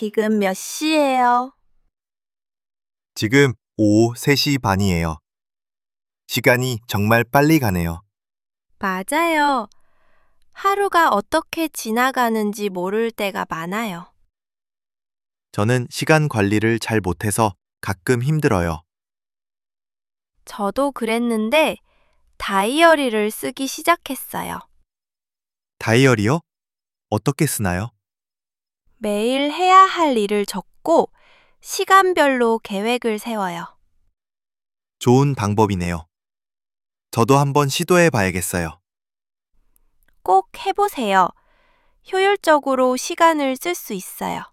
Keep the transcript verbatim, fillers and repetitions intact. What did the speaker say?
지금 몇 시예요? 지금 오후 세 시 반이에요. 시간이 정말 빨리 가네요. 맞아요. 하루가 어떻게 지나가는지 모를 때가 많아요. 저는 시간 관리를 잘 못해서 가끔 힘들어요. 저도 그랬는데 다이어리를 쓰기 시작했어요. 다이어리요? 어떻게 쓰나요? 매일 해야 할 일을 적고 시간별로 계획을 세워요. 좋은 방법이네요. 저도 한번 시도해 봐야겠어요. 꼭 해보세요. 효율적으로 시간을 쓸 수 있어요.